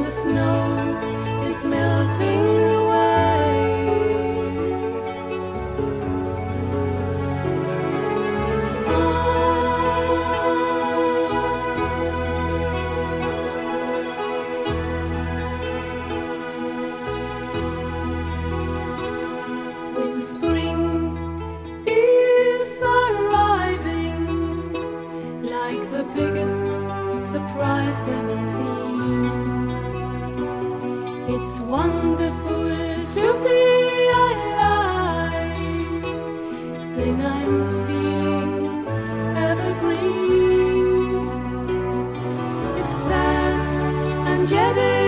the snow is melting away. When spring is arriving, like the biggest surprise ever seen, it's wonderful to be alive. Then I'm feeling evergreen. It's sad and yet